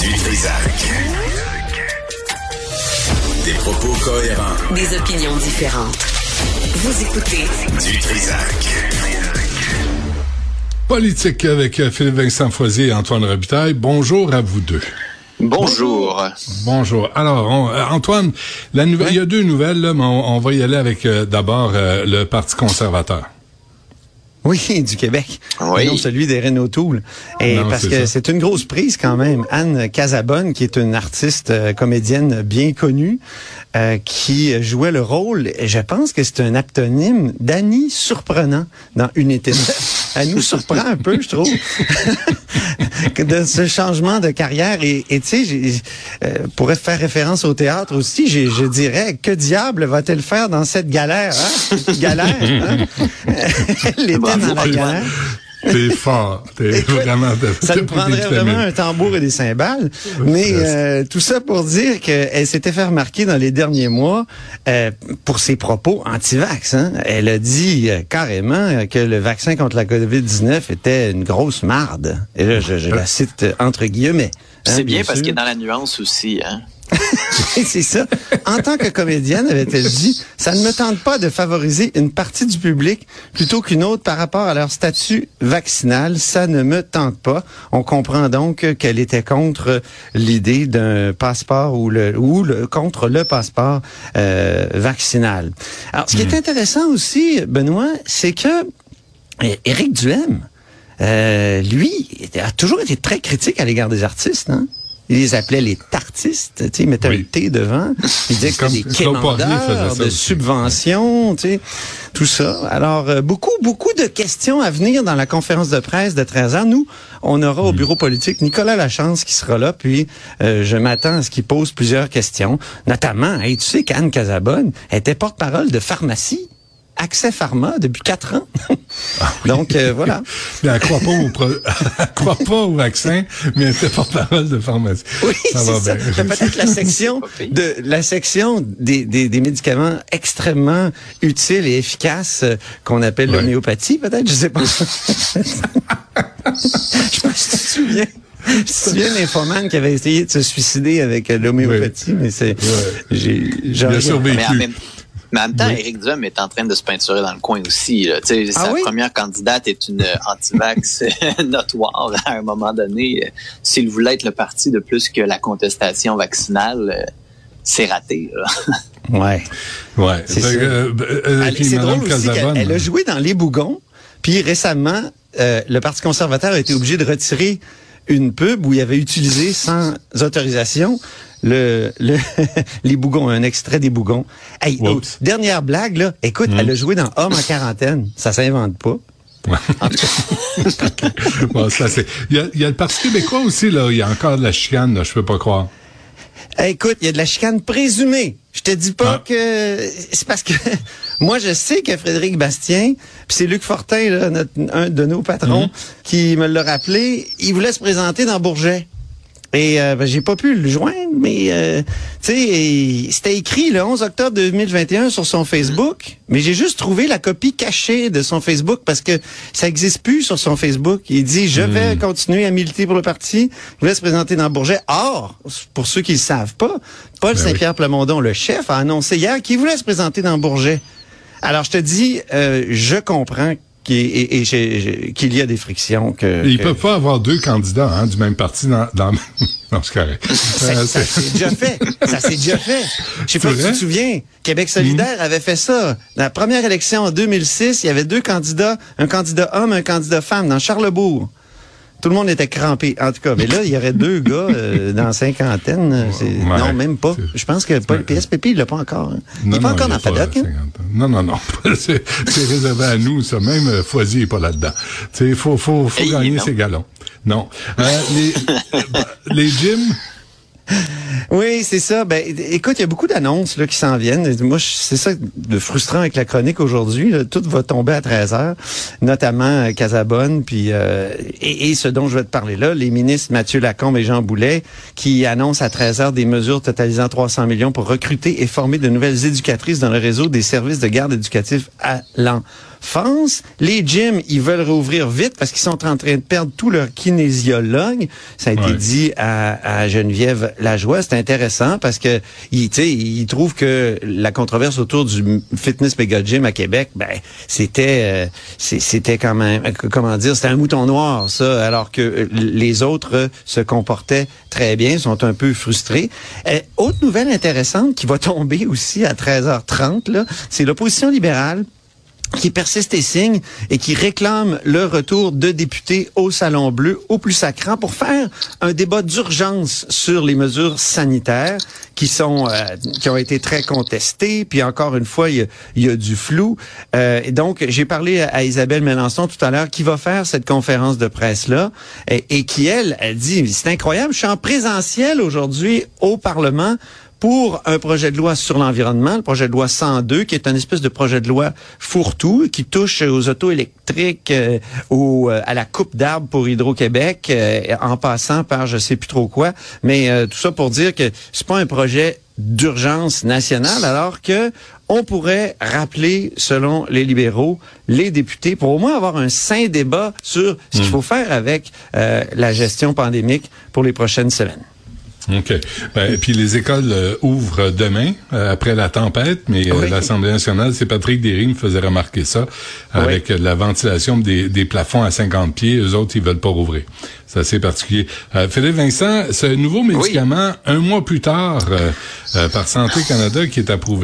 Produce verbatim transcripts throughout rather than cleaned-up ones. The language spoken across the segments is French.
Du Trisac. Des propos cohérents. Des opinions différentes. Vous écoutez Du Trisac. Politique avec Philippe Vincent Foisy et Antoine Robitaille. Bonjour à vous deux. Bonjour. Bonjour. Alors, on, Antoine, la nouvelle, ouais. il y a deux nouvelles, là, mais on, on va y aller avec euh, d'abord euh, le Parti conservateur. Oui, du Québec. Oui. Et non celui d'Erin O'Toole. Et non, parce c'est que ça. c'est une grosse prise quand même. Anne Casabonne, qui est une artiste euh, comédienne bien connue, euh, qui jouait le rôle, et je pense que c'est un aptonyme d'Annie Surprenant dans Unité neuf. Elle nous surprend un peu, je trouve, de ce changement de carrière. Et tu sais, j'ai, euh, pourrait faire référence au théâtre aussi, j'ai, je dirais, que diable va-t-elle faire dans cette galère? Hein? Galère, hein? Elle était dans la galère. T'es fort, t'es Écoute, vraiment... Ça nous prendrait vraiment un tambour et des cymbales, mais euh, tout ça pour dire qu'elle s'était fait remarquer dans les derniers mois euh, pour ses propos anti-vax. Hein. Elle a dit euh, carrément que le vaccin contre la covid dix-neuf était une grosse marde. Et là, je, je la cite entre guillemets. Hein, c'est bien, bien parce sûr. qu'il est dans la nuance aussi, hein. C'est ça. En tant que comédienne, avait-elle dit, ça ne me tente pas de favoriser une partie du public plutôt qu'une autre par rapport à leur statut vaccinal. Ça ne me tente pas. On comprend donc qu'elle était contre l'idée d'un passeport ou le ou le contre le passeport euh, vaccinal. Alors, ce qui est intéressant aussi, Benoît, c'est que Éric Duhaime, euh, lui, a toujours été très critique à l'égard des artistes, hein? Il les appelait les tartistes, tu sais, il mettait oui. un T devant. Il disait que c'était des quémandeurs de subventions, tu sais, tout ça. Alors, euh, beaucoup, beaucoup de questions à venir dans la conférence de presse de treize heures. Nous, on aura au bureau politique Nicolas Lachance qui sera là, puis euh, je m'attends à ce qu'il pose plusieurs questions, notamment, hey, tu sais qu'Anne Casabonne était porte-parole de pharmacie. Accès Pharma depuis quatre ans. Ah oui. Donc, euh, voilà. Mais elle croit pas au, pro... elle croit pas au vaccin, mais elle était porte-parole de pharmacie. Oui, ça c'est va ça. bien. C'est peut-être la section de, la section des, des, des médicaments extrêmement utiles et efficaces euh, qu'on appelle ouais. l'homéopathie, peut-être, je sais pas. Je sais pas si tu te souviens. Je me souviens d'un infomane qui avait essayé de se suicider avec l'homéopathie, oui. mais c'est, ouais. j'ai, j'ai Il a survécu. Mais en même Mais en même temps, oui. Éric Duhaime est en train de se peinturer dans le coin aussi. Là. Ah sa oui? première candidate est une anti-vax notoire à un moment donné. S'il voulait être le parti de plus que la contestation vaccinale, c'est raté. Là. Ouais. Ouais. C'est, c'est, euh, euh, elle, c'est drôle aussi qu'elle elle a joué dans Les Bougons, puis récemment, euh, le Parti conservateur a été obligé de retirer une pub où il avait utilisé sans autorisation le, le les Bougons, un extrait des Bougons. Hey, oh, dernière blague, là. Écoute, mmh. elle a joué dans Homme en quarantaine. Ça s'invente pas. Ouais. En tout cas. Bon, ça, c'est, il y a, il y a le Parti québécois aussi, là. Il y a encore de la chicane, là. Je peux pas croire. Hey, écoute, il y a de la chicane présumée. Je te dis pas ah. que c'est parce que moi je sais que Frédéric Bastien, puis c'est Luc Fortin, là, notre, un de nos patrons, mmh. qui me l'a rappelé, il voulait se présenter dans Bourget. Et euh, ben, j'ai pas pu le joindre, mais euh, tu sais, c'était écrit le onze octobre deux mille vingt et un sur son Facebook, mais j'ai juste trouvé la copie cachée de son Facebook parce que ça existe plus sur son Facebook. Il dit je vais mmh. continuer à militer pour le parti, je vais se présenter dans Bourget. Or, pour ceux qui le savent pas, Paul ben Saint-Pierre oui. Plamondon, le chef, a annoncé hier qu'il voulait se présenter dans Bourget. Alors je te dis, euh, je comprends Qui, et, et, et, qu'il y a des frictions. Que, Ils que... peuvent pas avoir deux candidats hein, du même parti dans... dans... non, c'est correct. Ça, euh, ça s'est déjà fait. Ça s'est déjà fait. Je sais pas si tu te souviens, Québec solidaire mmh. avait fait ça. Dans la première élection en deux mille six, il y avait deux candidats, un candidat homme, un candidat femme, dans Charlesbourg. Tout le monde était crampé, en tout cas. Mais là, il y aurait deux gars euh, dans cinquantaine. C'est... Ouais, non, même pas. Je pense que Paul P S P P, il l'a pas encore. Hein. Il n'est pas non, encore dans Paddock. Hein? Non, non, non. c'est, c'est réservé à nous, ça. Même euh, Foisy n'est pas là-dedans. Il faut, faut, faut gagner ses galons. Non. Euh, les, les gyms... Oui, c'est ça. Ben, écoute, il y a beaucoup d'annonces là qui s'en viennent. Moi, c'est ça de frustrant avec la chronique aujourd'hui. Là. Tout va tomber à treize heures, notamment euh, Casabonne, puis euh, et, et ce dont je vais te parler là, les ministres Mathieu Lacombe et Jean Boulet, qui annoncent à treize heures des mesures totalisant trois cents millions pour recruter et former de nouvelles éducatrices dans le réseau des services de garde éducatifs à l'enfance. foncent. Les gyms, ils veulent rouvrir vite parce qu'ils sont en train de perdre tous leurs kinésiologues. Ça a été ouais. dit à, à Geneviève Lajoie. C'est intéressant parce que ils, tu sais, ils trouvent que la controverse autour du Fitness Mega Gym à Québec, ben c'était, euh, c'était quand même, comment dire, c'était un mouton noir ça, alors que les autres se comportaient très bien, sont un peu frustrés. Euh, autre nouvelle intéressante qui va tomber aussi à treize heures trente, là, c'est l'opposition libérale qui persiste et signe et qui réclame le retour de députés au Salon Bleu au plus sacrant pour faire un débat d'urgence sur les mesures sanitaires qui sont euh, qui ont été très contestées. Puis encore une fois, il y a, il y a du flou. Euh, et donc, j'ai parlé à Isabelle Melançon tout à l'heure qui va faire cette conférence de presse-là et, et qui, elle, elle dit, c'est incroyable, je suis en présentiel aujourd'hui au Parlement pour un projet de loi sur l'environnement, le projet de loi cent deux, qui est un espèce de projet de loi fourre-tout, qui touche aux autos électriques, euh, au, euh, à la coupe d'arbres pour Hydro-Québec, euh, en passant par je sais plus trop quoi. Mais euh, tout ça pour dire que c'est pas un projet d'urgence nationale, alors que on pourrait rappeler, selon les libéraux, les députés, pour au moins avoir un sain débat sur ce qu'il faut faire avec euh, la gestion pandémique pour les prochaines semaines. OK. Ben, puis les écoles euh, ouvrent demain, euh, après la tempête, mais euh, oui. l'Assemblée nationale, c'est Patrick Derry me faisait remarquer ça, avec oui. euh, la ventilation des, des plafonds à cinquante pieds, eux autres, ils veulent pas rouvrir. C'est assez particulier. Euh, Philippe Vincent, ce nouveau médicament, oui. un mois plus tard, euh, euh, par Santé Canada, qui est approuvé.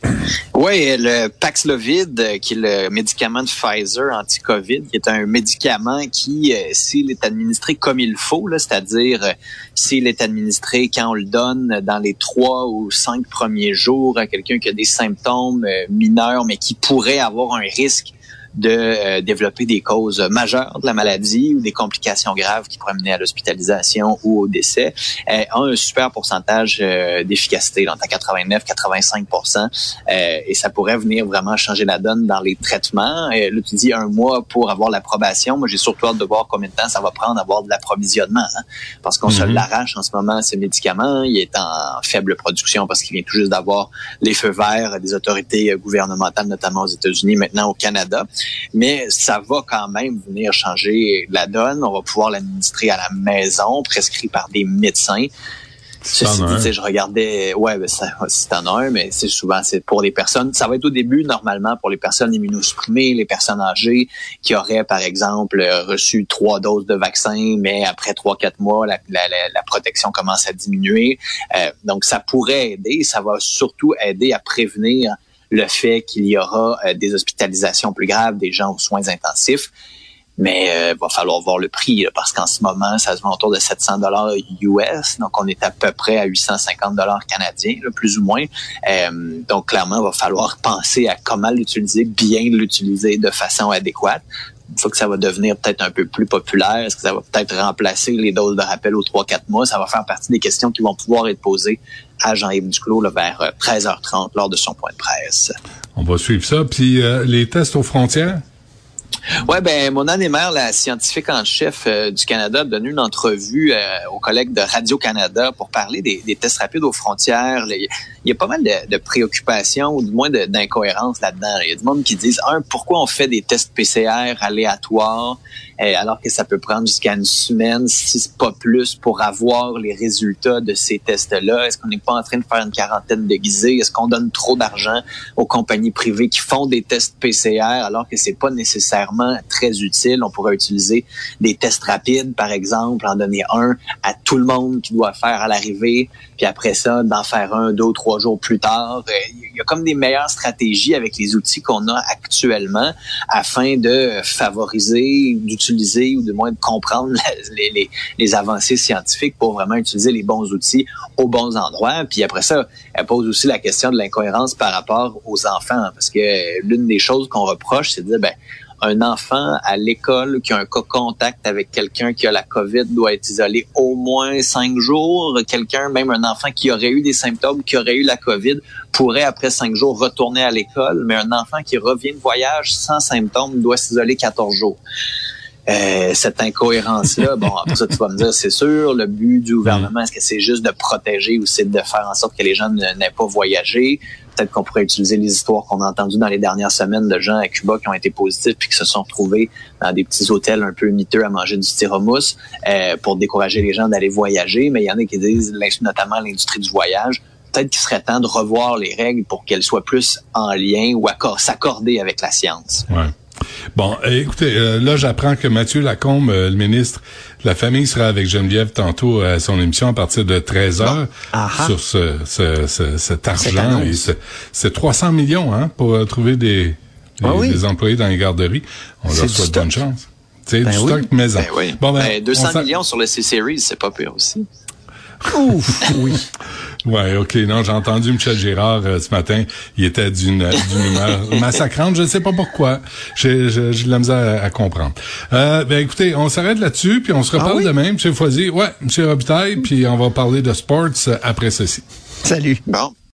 Oui, le Paxlovid, qui est le médicament de Pfizer anti-COVID, qui est un médicament qui, s'il est administré comme il faut, là, c'est-à-dire s'il est administré quand on le donne dans les trois ou cinq premiers jours à quelqu'un qui a des symptômes mineurs, mais qui pourrait avoir un risque de euh, développer des causes majeures de la maladie ou des complications graves qui pourraient mener à l'hospitalisation ou au décès, euh, a un super pourcentage euh, d'efficacité, donc à quatre-vingt-neuf à quatre-vingt-cinq pour cent, euh, et ça pourrait venir vraiment changer la donne dans les traitements. Et là, tu dis un mois pour avoir l'approbation. Moi, j'ai surtout hâte de voir combien de temps ça va prendre d'avoir de l'approvisionnement, hein, parce qu'on mm-hmm. se l'arrache en ce moment, ce médicament. Il est en faible production parce qu'il vient tout juste d'avoir les feux verts des autorités gouvernementales, notamment aux États-Unis, maintenant au Canada. Mais ça va quand même venir changer la donne. On va pouvoir l'administrer à la maison, prescrit par des médecins. Ceci dit, je regardais, ouais, ben ça, c'est en un, mais c'est souvent c'est pour les personnes. Ça va être au début normalement pour les personnes immunosupprimées, les personnes âgées qui auraient par exemple reçu trois doses de vaccin, mais après trois quatre mois, la, la, la protection commence à diminuer. Euh, donc ça pourrait aider. Ça va surtout aider à prévenir le fait qu'il y aura euh, des hospitalisations plus graves, des gens aux soins intensifs. Mais il euh, va falloir voir le prix, là, parce qu'en ce moment, ça se vend autour de sept cents dollars U S, donc on est à peu près à huit cent cinquante dollars canadiens, là, plus ou moins. Euh, donc clairement, il va falloir penser à comment l'utiliser, bien l'utiliser de façon adéquate. Une fois que ça va devenir peut-être un peu plus populaire, est-ce que ça va peut-être remplacer les doses de rappel aux trois quatre mois? Ça va faire partie des questions qui vont pouvoir être posées à Jean-Yves Duclos là, vers treize heures trente lors de son point de presse. On va suivre ça. Puis euh, les tests aux frontières? Ouais, ben mon Anne Hébert, la scientifique en chef euh, du Canada, a donné une entrevue euh, aux collègues de Radio-Canada pour parler des, des tests rapides aux frontières. Il y a pas mal de, de préoccupations ou du moins de, d'incohérences là-dedans. Il y a du monde qui disent, un, pourquoi on fait des tests P C R aléatoires euh, alors que ça peut prendre jusqu'à une semaine, si c'est pas plus, pour avoir les résultats de ces tests-là? Est-ce qu'on n'est pas en train de faire une quarantaine déguisée? Est-ce qu'on donne trop d'argent aux compagnies privées qui font des tests P C R alors que c'est pas nécessairement très utile? On pourrait utiliser des tests rapides, par exemple, en donner un à tout le monde qui doit faire à l'arrivée, puis après ça, d'en faire un, deux ou trois jours plus tard. Il y a comme des meilleures stratégies avec les outils qu'on a actuellement afin de favoriser, d'utiliser ou du moins de comprendre les, les, les avancées scientifiques pour vraiment utiliser les bons outils aux bons endroits. Puis après ça, elle pose aussi la question de l'incohérence par rapport aux enfants, parce que l'une des choses qu'on reproche, c'est de dire, ben, un enfant à l'école qui a un cas contact avec quelqu'un qui a la COVID doit être isolé au moins cinq jours. Quelqu'un, même un enfant qui aurait eu des symptômes, qui aurait eu la COVID, pourrait après cinq jours retourner à l'école. Mais un enfant qui revient de voyage sans symptômes doit s'isoler quatorze jours. Euh, cette incohérence-là, bon, après ça, tu vas me dire, c'est sûr, le but du gouvernement, est-ce que c'est juste de protéger ou c'est de faire en sorte que les gens n'aient pas voyagé? peut-être qu'on pourrait utiliser les histoires qu'on a entendues dans les dernières semaines de gens à Cuba qui ont été positifs puis qui se sont retrouvés dans des petits hôtels un peu miteux à manger du styromousse euh, pour décourager les gens d'aller voyager. Mais il y en a qui disent, notamment l'industrie du voyage, peut-être qu'il serait temps de revoir les règles pour qu'elles soient plus en lien ou accord, s'accorder avec la science. Ouais. Bon, écoutez, euh, là, j'apprends que Mathieu Lacombe, euh, le ministre de la Famille, sera avec Geneviève tantôt à son émission à partir de treize heures bon. sur ce, ce, ce, cet argent. Et ce, c'est trois cents millions hein, pour euh, trouver des, des, ah oui. des employés dans les garderies. On c'est leur souhaite bonne chance. C'est ben du oui. stock maison. Ben oui. Bon, ben, ben, deux cents millions sur le C-Series, c'est pas pire aussi. Ouf, oui. Ouais, ok. Non, j'ai entendu Michel Girard euh, ce matin. Il était d'une, d'une humeur massacrante. Je ne sais pas pourquoi. J'ai, j'ai, j'ai de la misère à, à comprendre. Euh, ben écoutez, on s'arrête là-dessus, puis on se reparle ah oui? demain. M. Foisy, ouais, M. Robitaille, puis on va parler de sports après ceci. Salut. Bon.